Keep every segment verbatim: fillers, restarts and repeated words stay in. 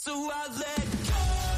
So I let go.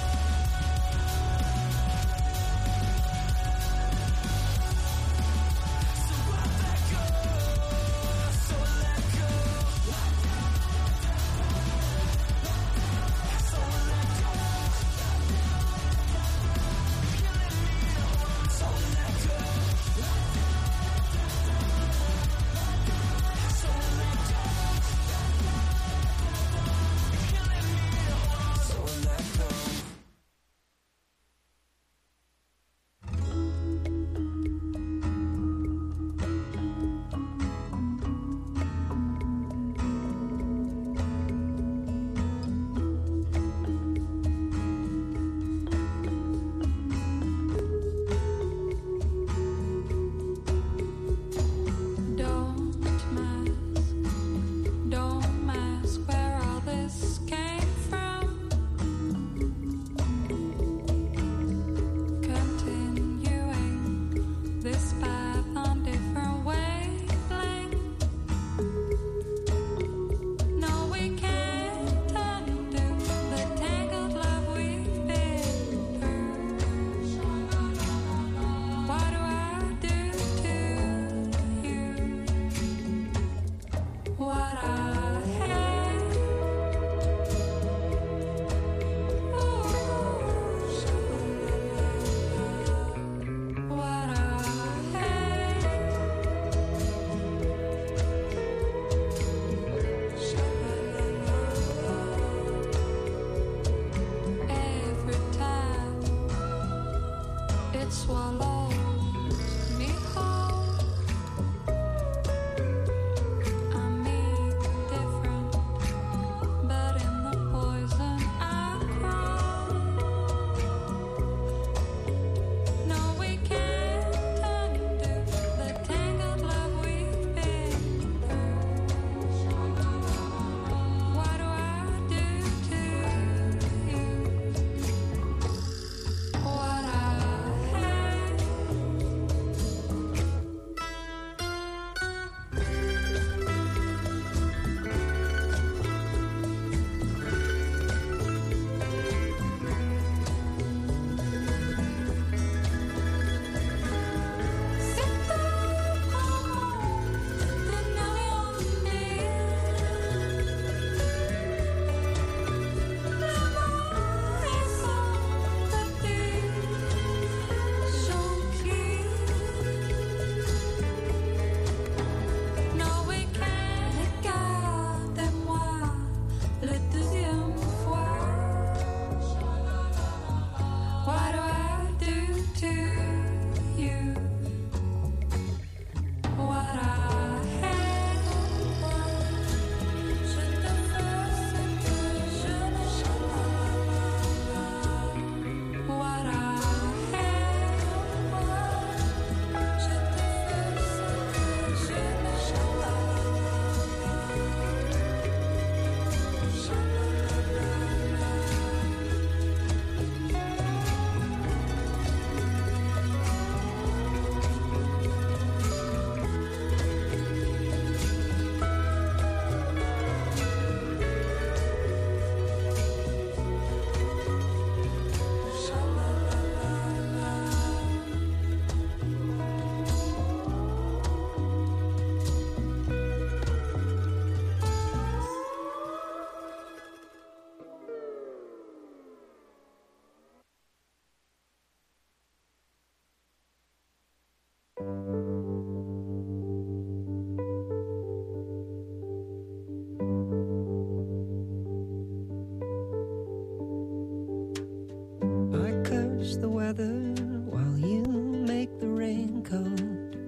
The weather while you make the raincoat.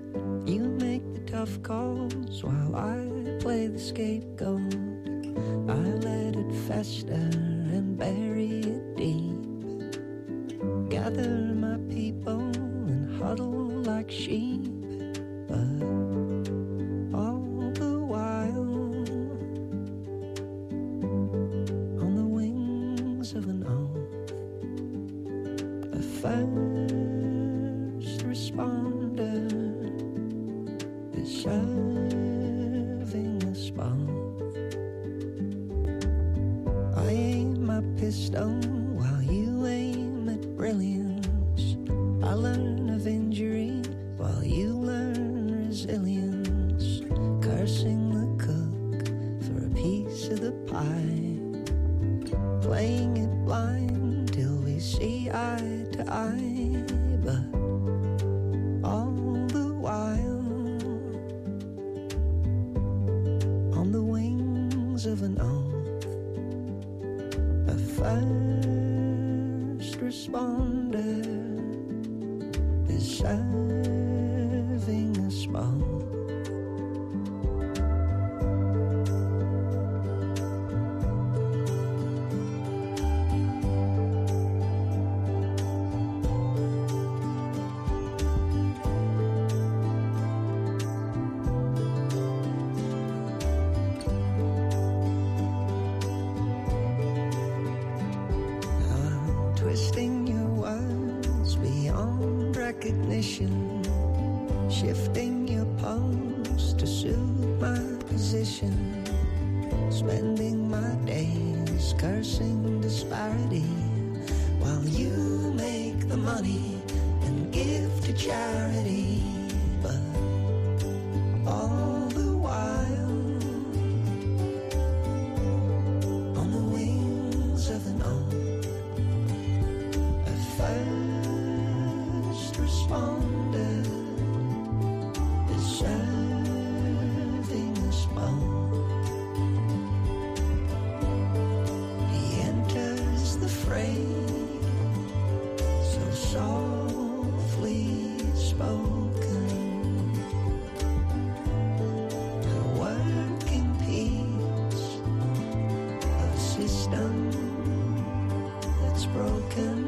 You make the tough calls while I play the scapegoat. I let it fester and bury it deep. Gather my people and huddle like sheep. But all the while, on the wings of an oath, first responder is serving us both. I aim my pistol a stone while you aim at brilliance. I learn of injury while you learn resilience. Cursing the cook for a piece of the pie. Playing it blind till we see eye to eye. But all the while, on the wings of an oath, a first responder is serving us both. Shifting your pose to suit my position. Spending my days cursing disparity while you make the money and give to charity. But all the while, on the wings of an oath, a first responder is serving us both. He enters the fray so softly spoken, a working piece of a system that's broken.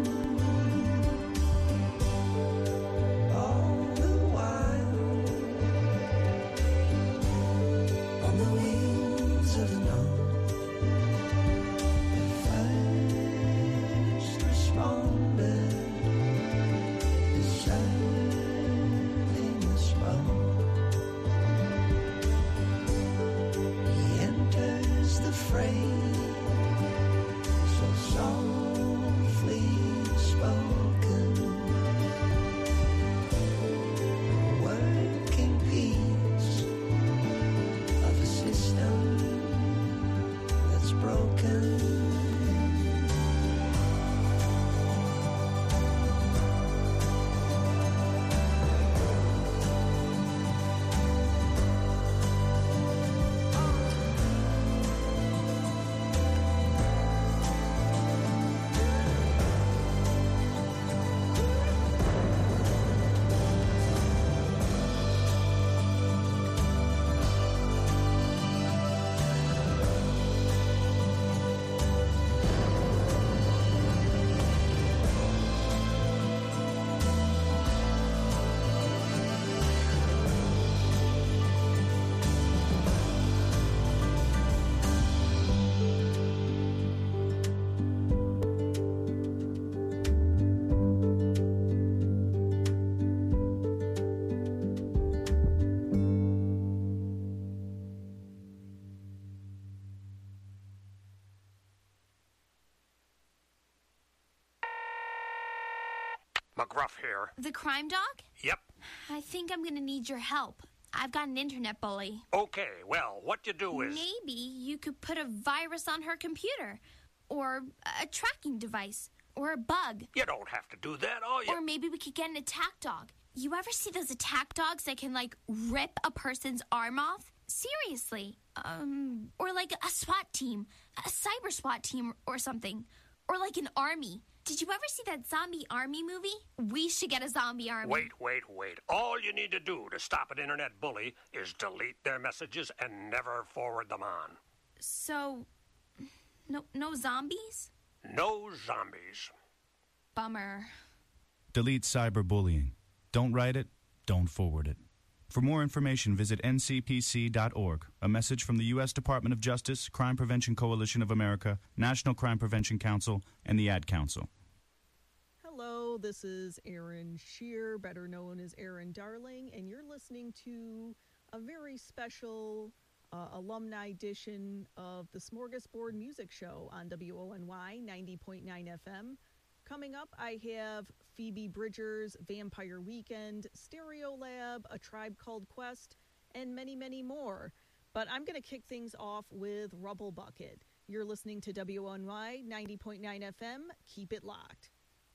McGruff here. The crime dog? Yep. I think I'm gonna need your help. I've got an internet bully. Okay, well, what you do is... Maybe you could put a virus on her computer. Or a tracking device. Or a bug. You don't have to do that, all you... Or maybe we could get an attack dog. You ever see those attack dogs that can, like, rip a person's arm off? Seriously. Um, or like a SWAT team. A cyber SWAT team or something. Or like an army. Did you ever see that zombie army movie? We should get a zombie army. Wait, wait, wait. All you need to do to stop an internet bully is delete their messages and never forward them on. So, no, no zombies? No zombies. Bummer. Delete cyberbullying. Don't write it, don't forward it. For more information, visit N C P C dot org. A message from the U S Department of Justice, Crime Prevention Coalition of America, National Crime Prevention Council, and the Ad Council. Hello, this is Erin Shear, better known as Erin Darling, and you're listening to a very special uh, alumni edition of the Smorgasbord Music Show on W O N Y ninety point nine F M. Coming up, I have Phoebe Bridgers' Vampire Weekend, Stereolab, A Tribe Called Quest, and many, many more. But I'm going to kick things off with Rubble Bucket. You're listening to W O N Y ninety point nine F M. Keep it locked.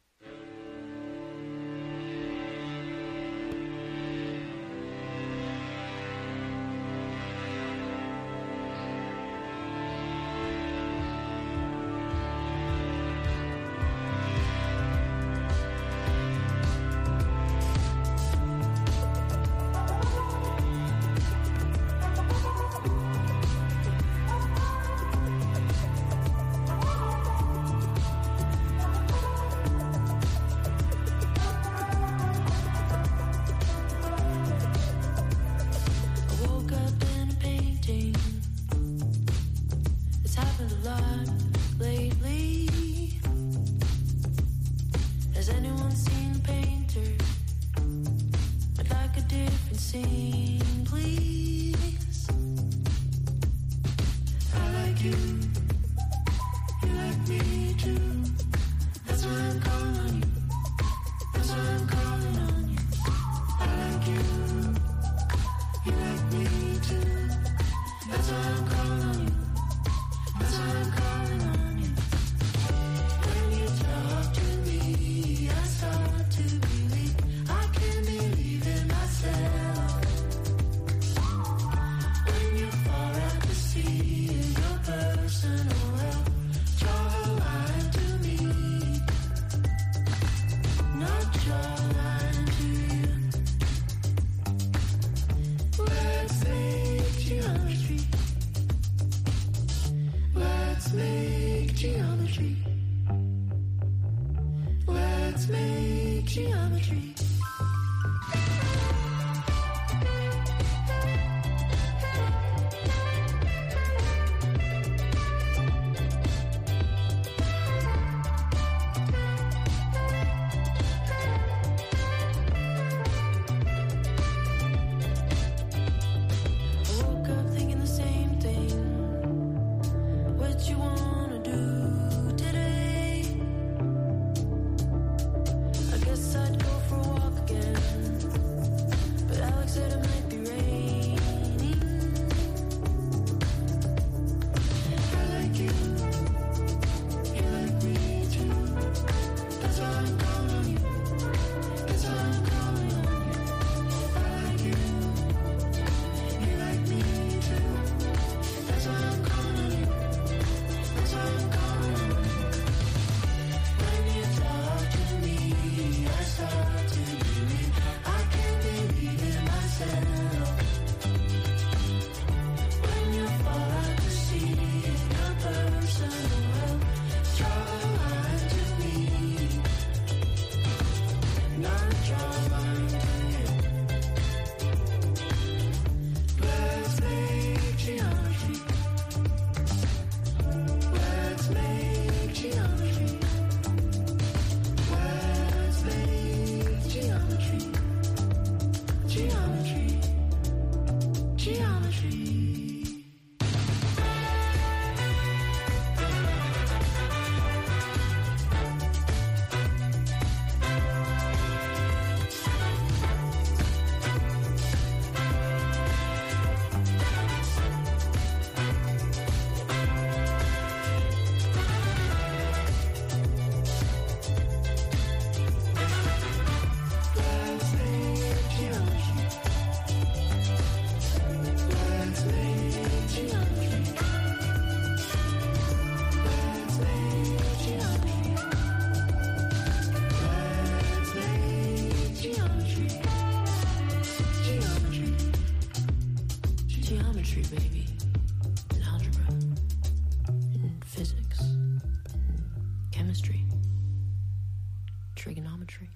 trigonometry.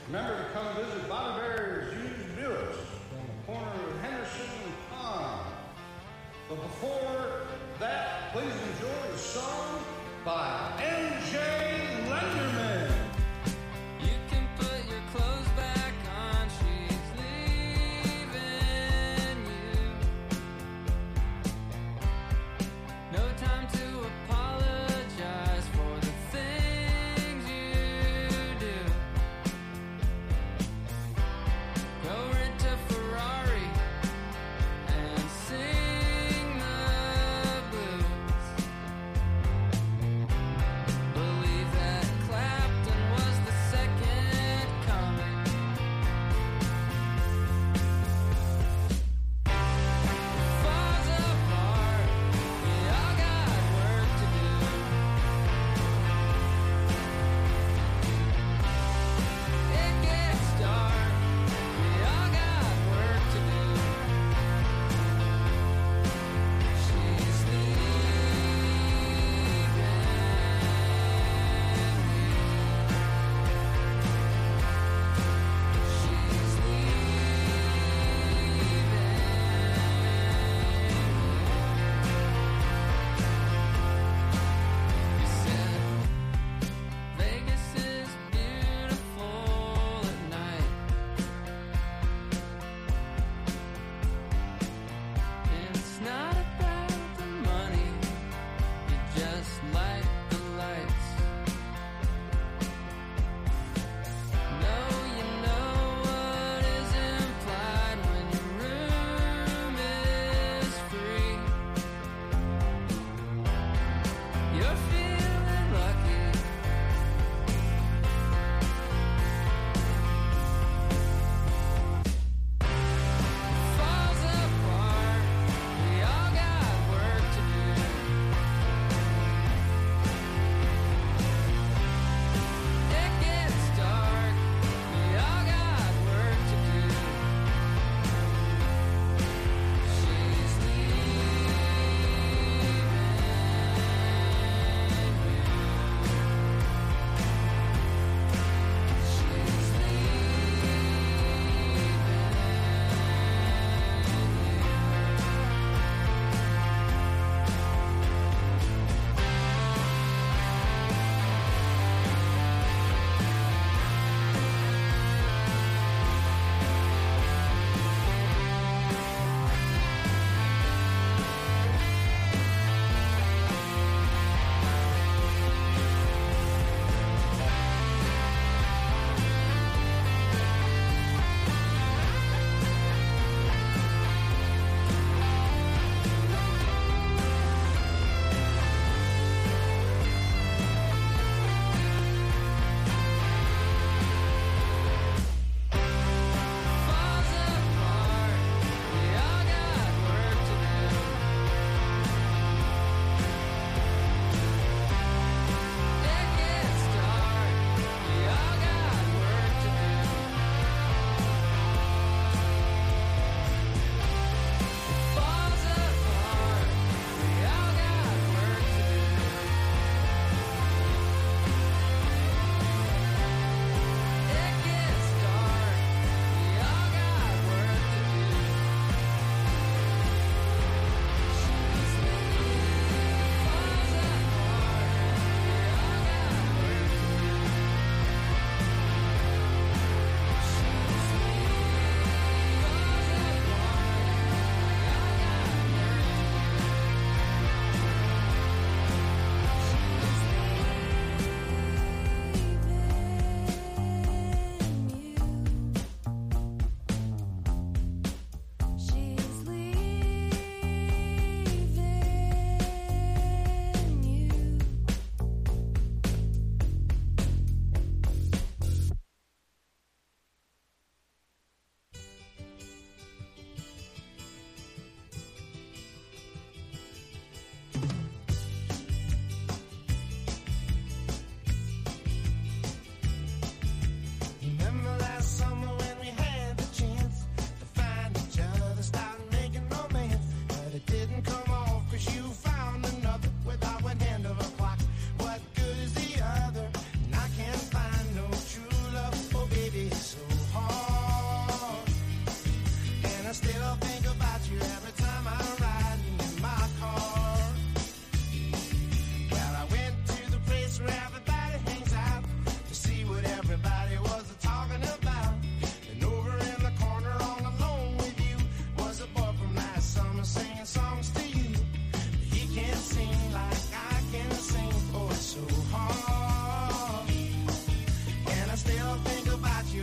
Remember to come visit Bobby Bear's Used Buicks on the corner of Henderson and Pond. But before that, please enjoy the song by M J Lenderman. You can put your clothes back on, she's leaving you. No time to apologize for the things you do. Go rent a Ferrari and sing the blues.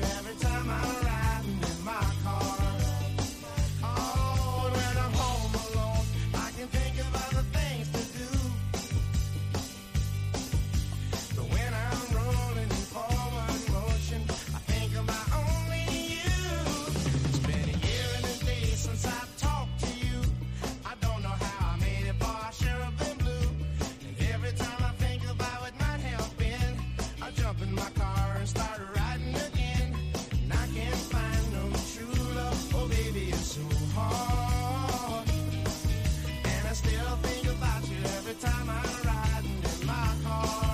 every time I'm riding in my car. Oh, when I'm home alone, I can think of other things to do. But when I'm rolling in forward motion, I think about only you. It's been a year and a day since I've talked to you. I don't know how I made it, for I sure have been blue. And every time I think about what might have been, I jump in my car and start riding again. And I can't find no true love. Oh, baby, it's so hard. And I still think about you every time I'm riding in my car.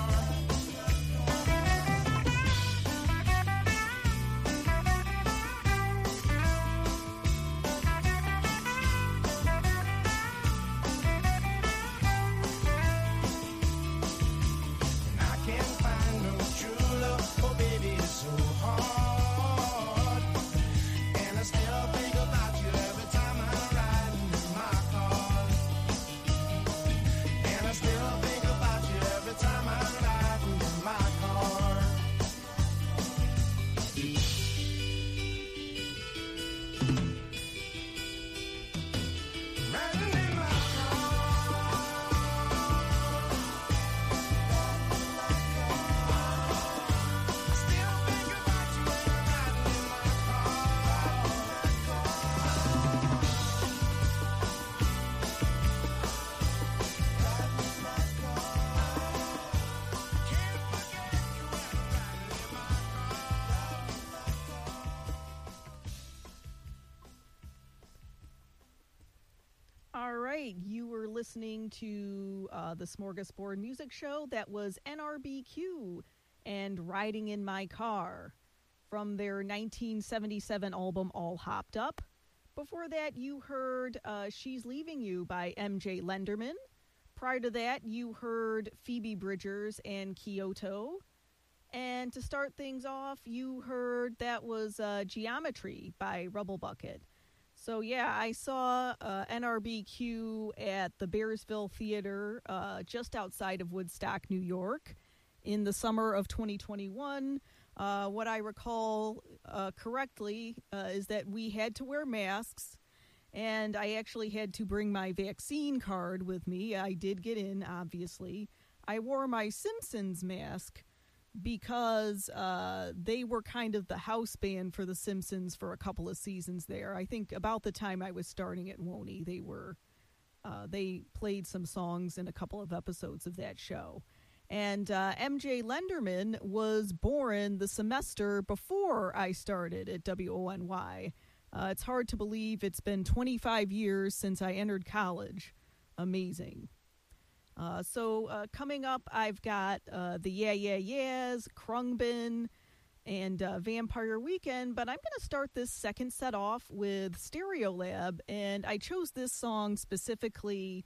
And I can't find no true love. Oh, baby, it's so hard. And I still think about you every time I'm riding in my car. And I still think about you every time I'm riding in my car. Riding in my still think about you when I'm riding in my All right, you were listening to uh, the Smorgasbord Music Show. That was N R B Q and Riding in My Car from their nineteen seventy-seven album All Hopped Up. Before that, you heard uh, She's Leaving You by M J Lenderman. Prior to that, you heard Phoebe Bridgers and Kyoto. And to start things off, you heard that was uh, Geometry by Rubble Bucket. So, yeah, I saw uh, N R B Q at the Bearsville Theater uh, just outside of Woodstock, New York, in the summer of twenty twenty-one. Uh, what I recall uh, correctly uh, is that we had to wear masks, and I actually had to bring my vaccine card with me. I did get in, obviously. I wore my Simpsons mask because uh, they were kind of the house band for The Simpsons for a couple of seasons there. I think about the time I was starting at W O N Y, they were uh, they played some songs in a couple of episodes of that show. And uh, M J Lenderman was born the semester before I started at W O N Y. Uh, it's hard to believe it's been twenty-five years since I entered college. Amazing. Uh, so uh, coming up, I've got uh, the Yeah Yeah Yeahs, Krungbin, and uh, Vampire Weekend, but I'm going to start this second set off with Stereolab, and I chose this song specifically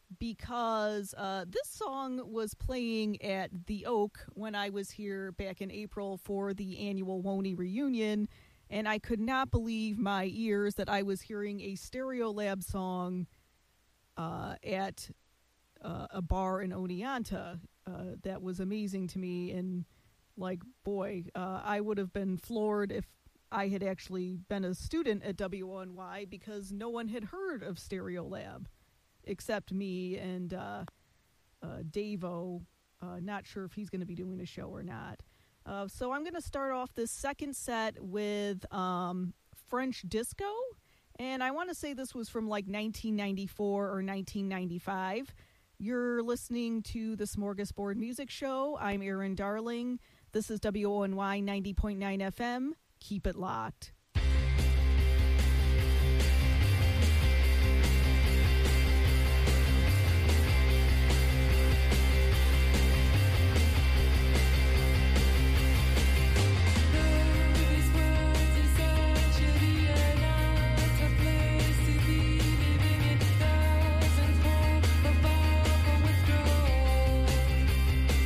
because uh, this song was playing at the Oak when I was here back in April for the annual W O N Y reunion, and I could not believe my ears that I was hearing a Stereolab song uh, at Uh, a bar in Oneonta. Uh, that was amazing to me, and like, boy, uh, I would have been floored if I had actually been a student at W O N Y, because no one had heard of Stereolab except me and uh, uh, Davo. Uh, not sure if he's going to be doing a show or not. Uh, so I'm going to start off this second set with um, French Disco, and I want to say this was from like nineteen ninety-four or nineteen ninety-five. You're listening to the Smorgasbord Music Show. I'm Erin Darling. This is W O N Y ninety point nine F M. Keep it locked.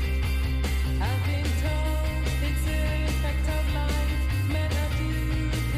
I've been told it's a fact of life, melody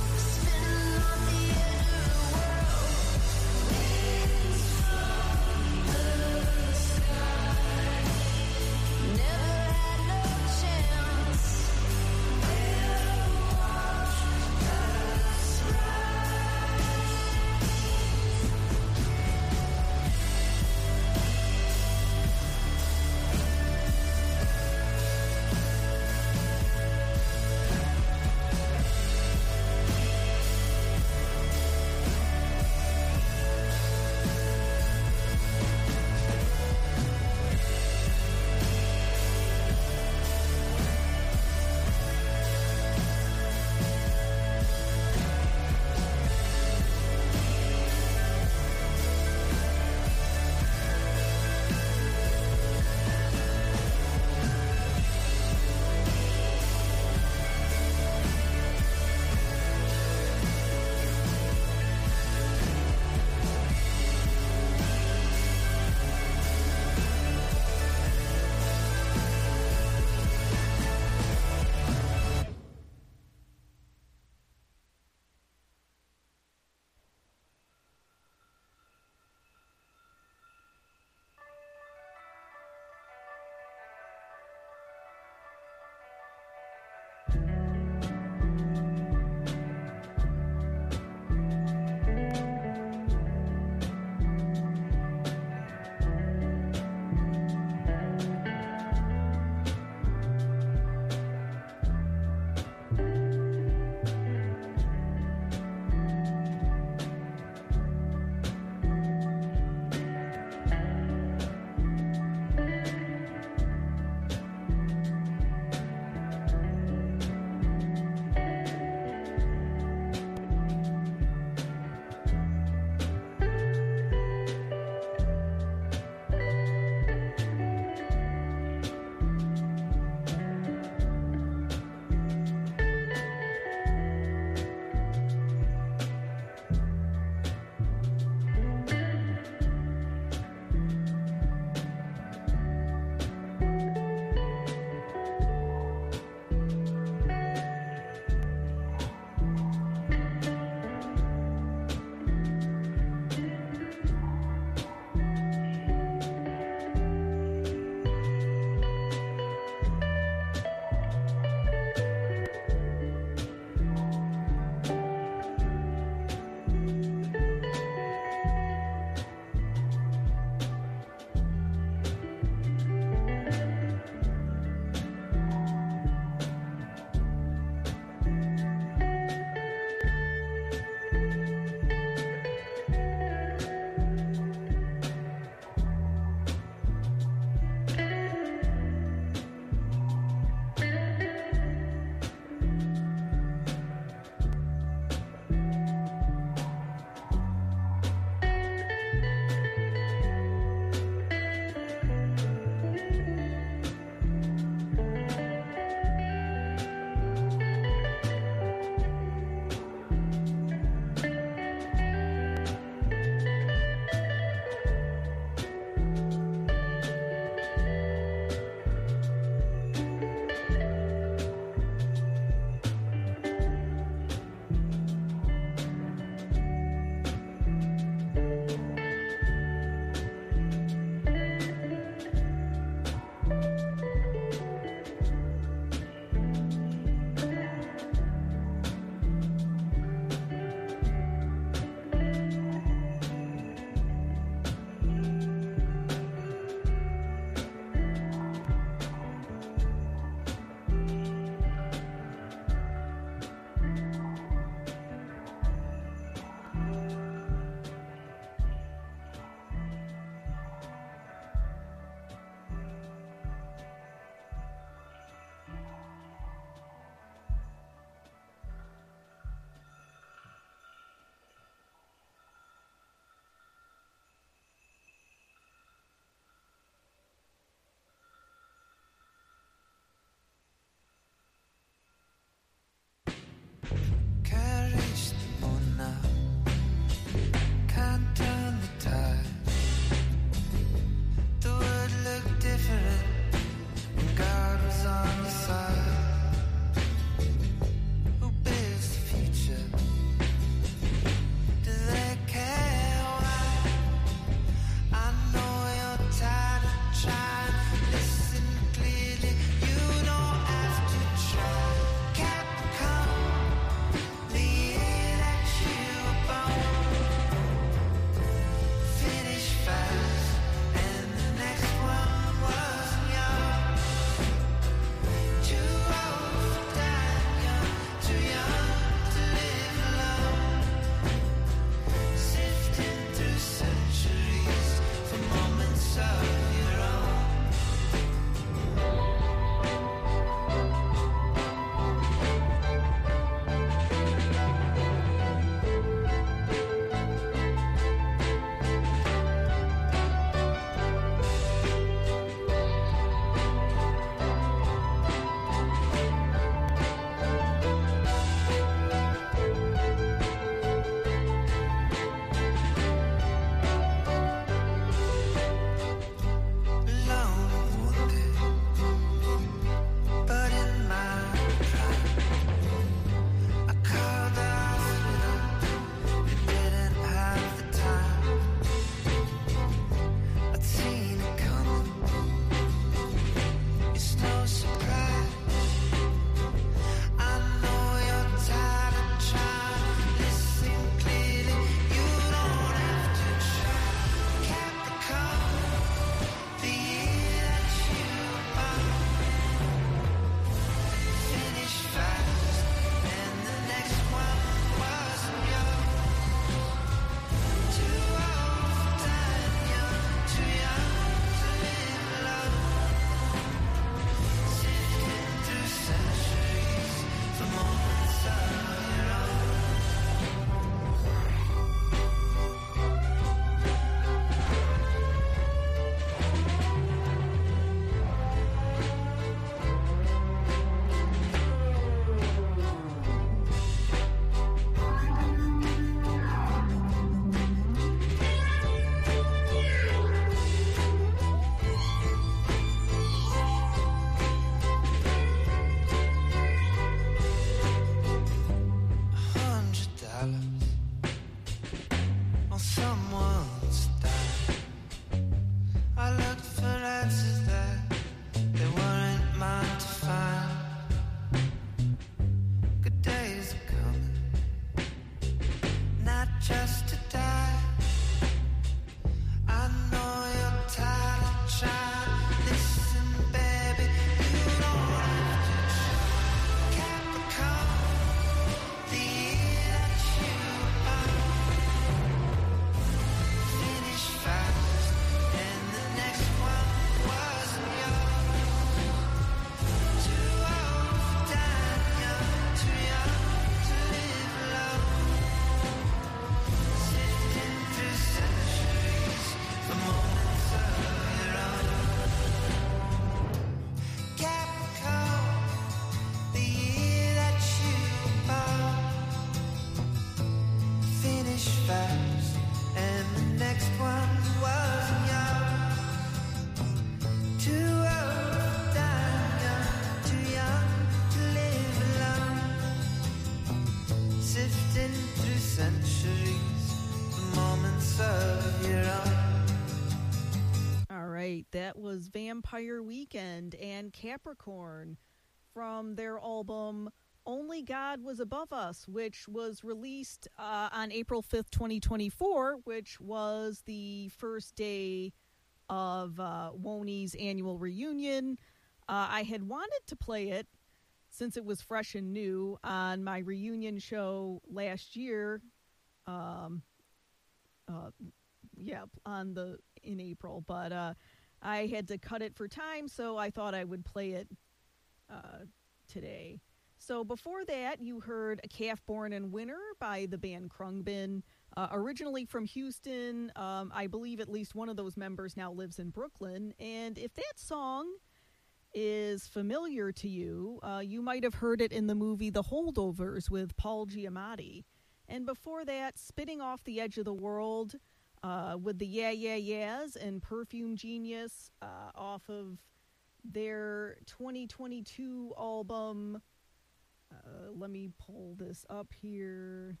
was Vampire Weekend and Capricorn from their album Only God Was Above Us, which was released uh, on April fifth, twenty twenty-four, which was the first day of uh, Woney's annual reunion. Uh, I had wanted to play it since it was fresh and new on my reunion show last year. Um, uh, yeah, on the in April, but uh, I had to cut it for time, so I thought I would play it uh, today. So before that, you heard A Calf Born in Winter by the band Krungbin. Uh, originally from Houston, um, I believe at least one of those members now lives in Brooklyn. And if that song is familiar to you, uh, you might have heard it in the movie The Holdovers with Paul Giamatti. And before that, Spitting Off the Edge of the World uh, with the Yeah Yeah Yeahs and Perfume Genius uh, off of their twenty twenty-two album. Uh, let me pull this up here.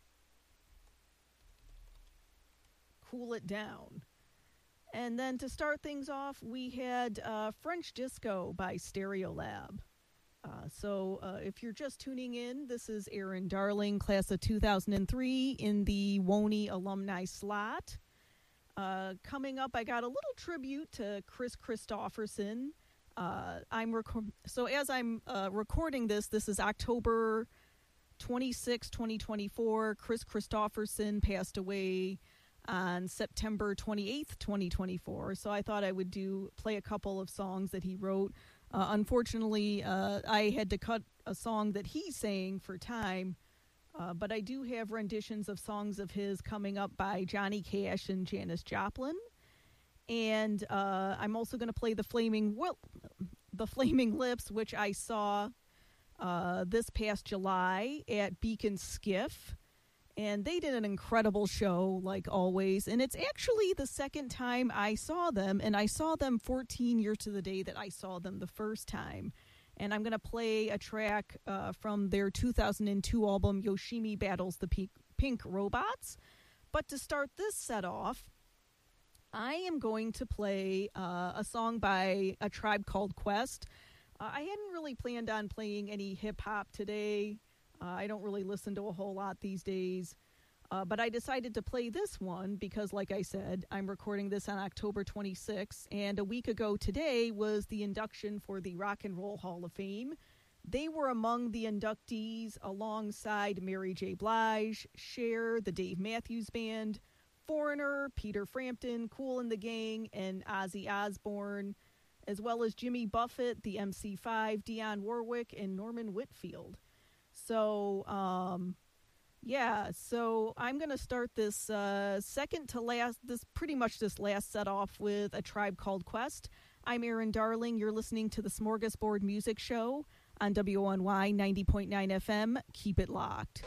Cool It Down. And then to start things off, we had uh, French Disco by Stereolab. Uh, so uh, if you're just tuning in, this is Erin Darling, class of two thousand three, in the Woney alumni slot. Uh, coming up, I got a little tribute to Chris Christopherson. Uh, I'm rec- so as I'm uh, recording this, this is October twenty-sixth, twenty twenty-four. Chris Christopherson passed away on September twenty-eighth, twenty twenty-four. So I thought I would do play a couple of songs that he wrote. Uh, unfortunately, uh, I had to cut a song that he sang for time, uh, but I do have renditions of songs of his coming up by Johnny Cash and Janis Joplin. And uh, I'm also going to play the Flaming well, the Flaming Lips, which I saw uh, this past July at Beacon Skiff. And they did an incredible show, like always. And it's actually the second time I saw them. And I saw them fourteen years to the day that I saw them the first time. And I'm going to play a track uh, from their two thousand two album, Yoshimi Battles the Pink, Pink Robots. But to start this set off, I am going to play uh, a song by A Tribe Called Quest. Uh, I hadn't really planned on playing any hip-hop today. Uh, I don't really listen to a whole lot these days. Uh, but I decided to play this one because, like I said, I'm recording this on October twenty-sixth. And a week ago today was the induction for the Rock and Roll Hall of Fame. They were among the inductees alongside Mary J. Blige, Cher, the Dave Matthews Band, Foreigner, Peter Frampton, Kool and the Gang, and Ozzy Osbourne, as well as Jimmy Buffett, the M C five, Dionne Warwick, and Norman Whitfield. So, um, yeah, so I'm going to start this uh, second to last, this pretty much this last set off with A Tribe Called Quest. I'm Erin Darling. You're listening to the Smorgasbord Music Show on W O N Y ninety point nine F M. Keep it locked.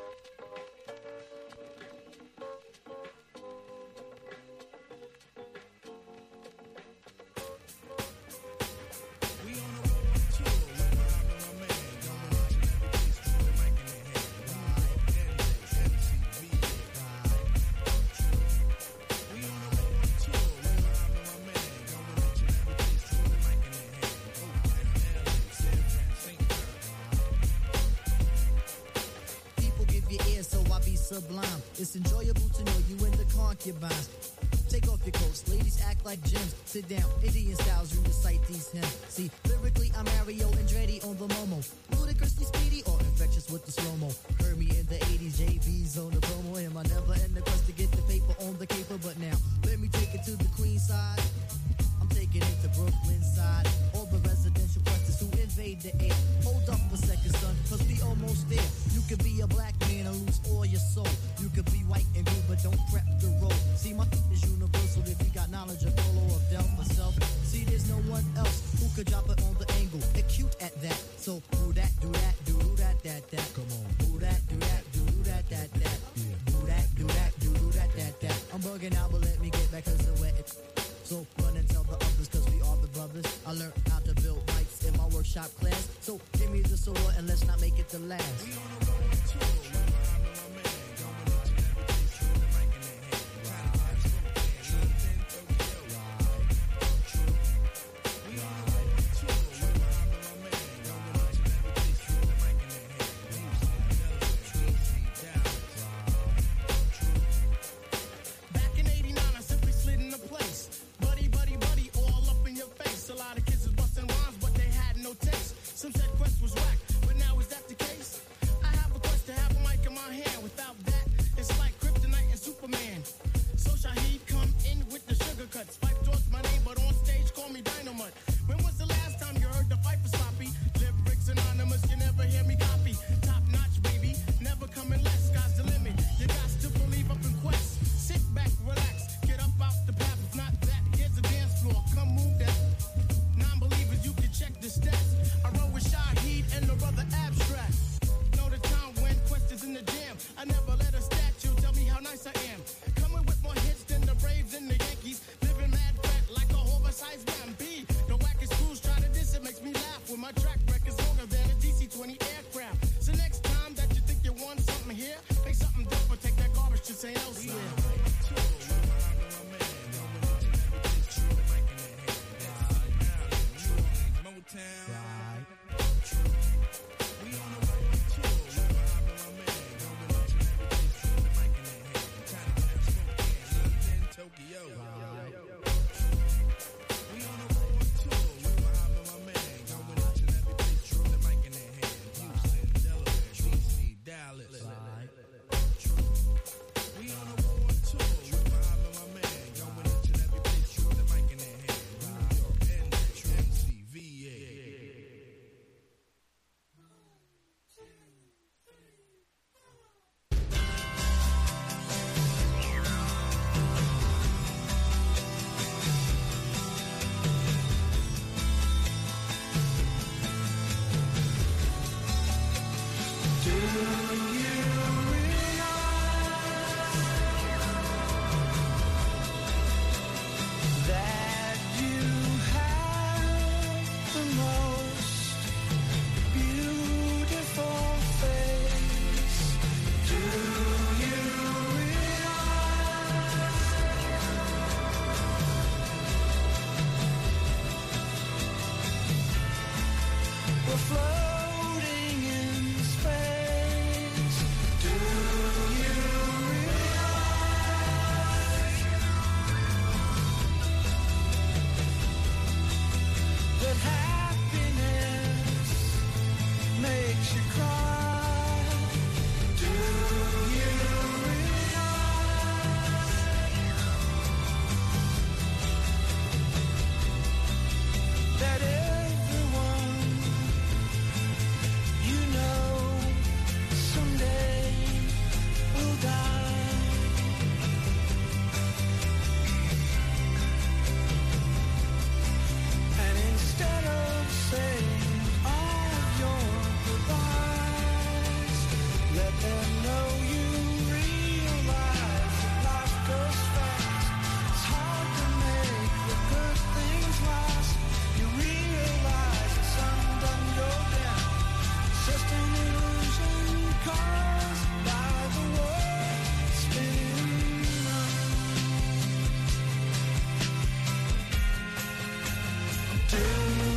Sublime. It's enjoyable to know you in the concubines. Take off your coats, ladies act like gems. Sit down, Indian styles, you recite these hymns. See, lyrically I'm Mario Andretti on the Momo. Ludicrously speedy or infectious with the slow-mo. Heard me in the eighties, J B's on the promo. Am I never in the quest to get the paper on the caper? But now, let me take it to the Queen side. I'm taking it to Brooklyn side. All the residential questions who invade the air. Hold up a second, son, cause we almost there. You could be a black man and lose all your soul. You could be white and blue, but don't prep the road. See, my is universal if you got knowledge of Polo or Del myself. See, there's no one else who could drop it on the angle. They're cute at that. So do that, do that, do that, that, that. Come on. Do that, do that, do that, that, that. Yeah. Do that, do that, do that, that, that. I'm bugging out, but let me get back cause the wet. So run and tell the others cause we are the brothers. I learned how to build bikes in my workshop class. So give me the sword and let's not make it the last. We on the road to We're floating in space. Do you realize that happiness makes you cry? Do you realize that everyone you know someday will die? And instead of saying all of your goodbyes, let them know you realize that life goes fast. It's hard to make the good things last. You realize the sun doesn't go down. It's just an illusion caused by the world spinning round. Do you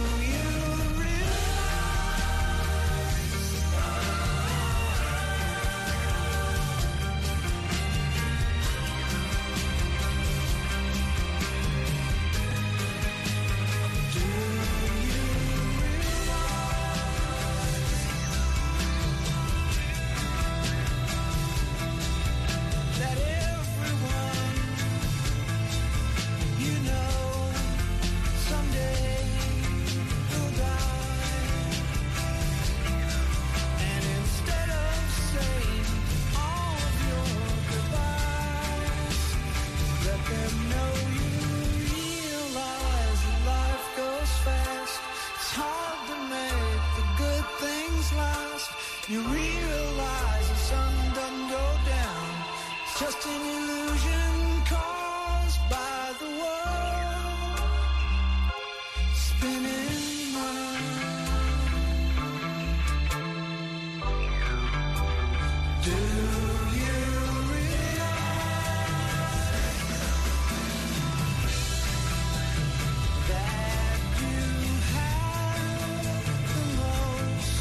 that everyone you know someday will die? And instead of saying all of your goodbyes, let them know you realize that life goes fast. It's hard to make the good things last. You realize the sun doesn't go down. It's just an illusion caused by the world spinning round. Do you realize that you have the most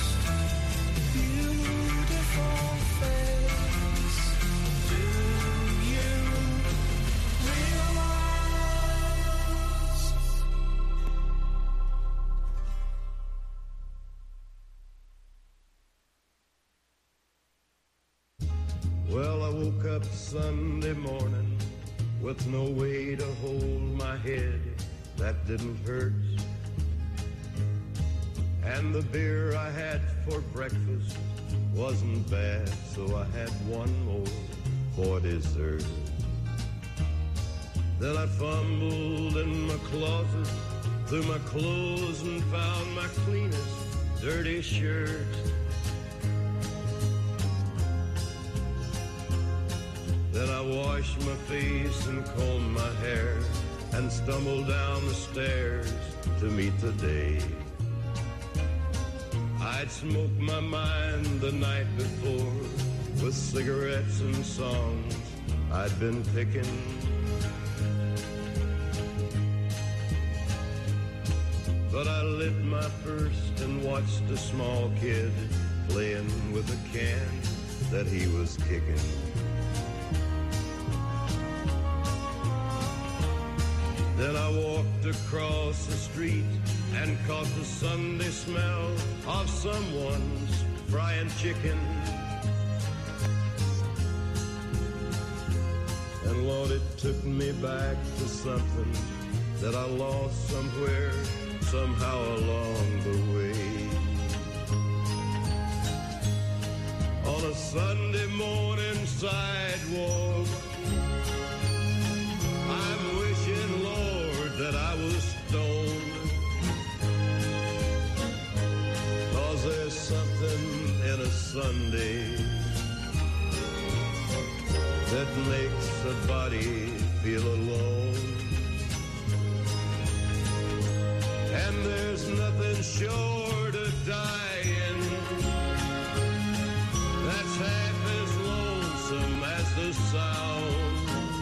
beautiful face? Do you realize? Well, I woke up Sunday morning with no way to hold my head. That didn't hurt. And the beer I had for breakfast wasn't bad, so I had one more for dessert. Then I fumbled in my closet through my clothes and found my cleanest dirty shirt. Then I washed my face and combed my hair and stumbled down the stairs to meet the day. I'd smoked my mind the night before with cigarettes and songs I'd been picking. But I lit my first and watched a small kid playing with a can that he was kicking. Then I walked across the street and caught the Sunday smell of someone's frying chicken. And Lord, it took me back to something that I lost somewhere, somehow along the way. On a Sunday morning sidewalk, I'm wishing, Lord, that I was stoned. 'Cause there's something in a Sunday that makes a body feel alone. And there's nothing short of dying that's half as lonesome as the sound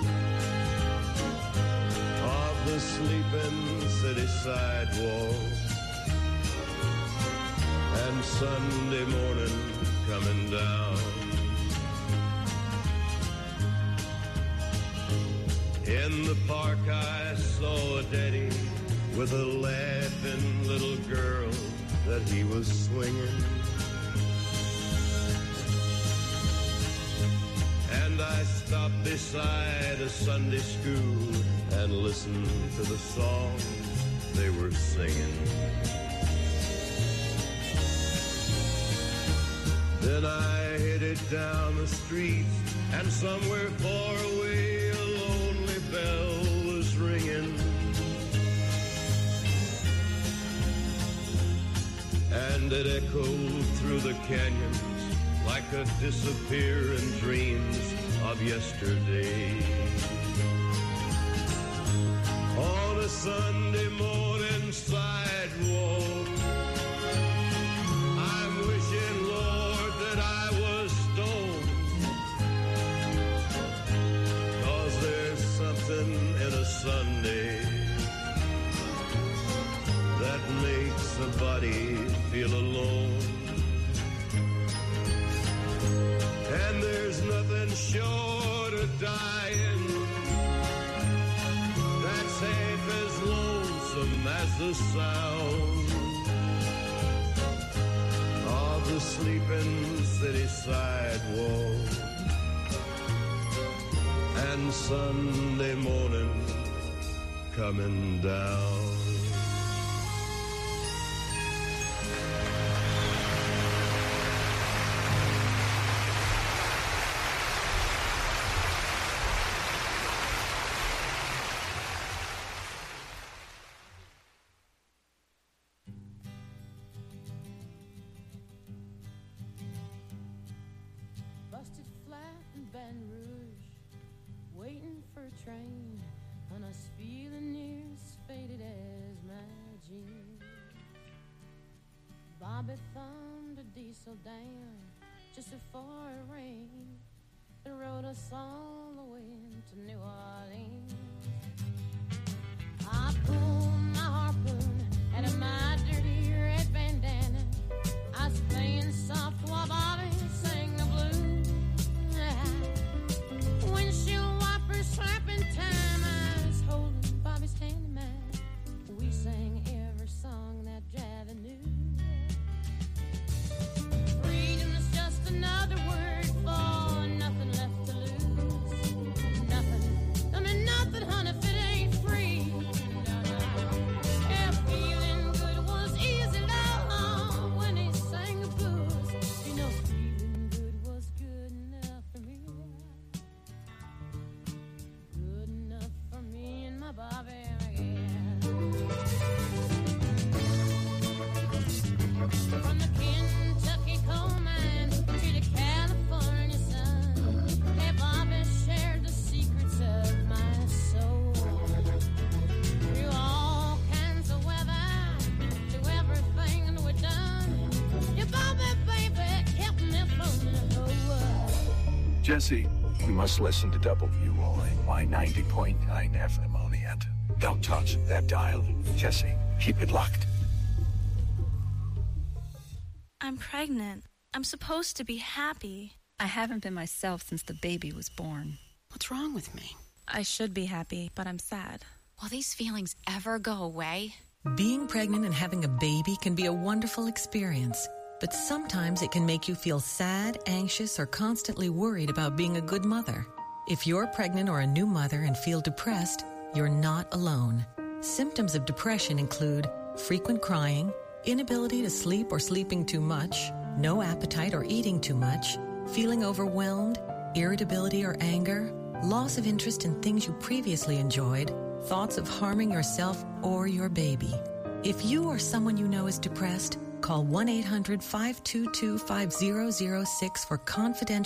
of the sleeping city sidewalk. Sunday morning coming down. In the park I saw a daddy with a laughing little girl that he was swinging. And I stopped beside a Sunday school and listened to the songs they were singing. Then I headed down the street, and somewhere far away a lonely bell was ringing. And it echoed through the canyons like a disappearing dreams of yesterday. On a Sunday morning sidewalk, I'm wishing, Lord, that I was stoned. 'Cause there's something in a Sunday that makes a body feel alone. And there's nothing short of dying that's half as lonesome as the sound of the sleeping city sidewalk. And Sunday morning coming down. Busted flat in Baton Rouge, waiting for a train, and I was feeling near as faded as my jeans. Bobby thumbed a diesel down just before it rained and rode us all the way to New Orleans. I pulled my harpoon out of my dirty red bandana. I was playing soft while Bobby sang the blues. Windshield wipers slapping time, I was holding Bobby's hand in mine. We sang every song that Javi knew. Freedom's just another word for nothing left to lose. Nothing, I mean nothing, honey, if it ain't free. No, no. Yeah, feeling good was easy, love, when he sang the blues. You know, feeling good was good enough for me. Good enough for me and my Bobby, yeah. From the Kentucky coal mine to the California sun, hey, Bobby shared the secrets of my soul. Through all kinds of weather, through everything we've done, your Bobby, baby, kept me from the whole world. Jesse, you must listen to W O N Y ninety point nine F M on the end. Don't touch that dial. Jesse, keep it locked. I'm pregnant. I'm supposed to be happy. I haven't been myself since the baby was born. What's wrong with me? I should be happy, but I'm sad. Will these feelings ever go away? Being pregnant and having a baby can be a wonderful experience, but sometimes it can make you feel sad, anxious, or constantly worried about being a good mother. If you're pregnant or a new mother and feel depressed, you're not alone. Symptoms of depression include frequent crying, inability to sleep or sleeping too much, no appetite or eating too much, feeling overwhelmed, irritability or anger, loss of interest in things you previously enjoyed, thoughts of harming yourself or your baby. If you or someone you know is depressed, call one eight hundred five two two five zero zero six for confidential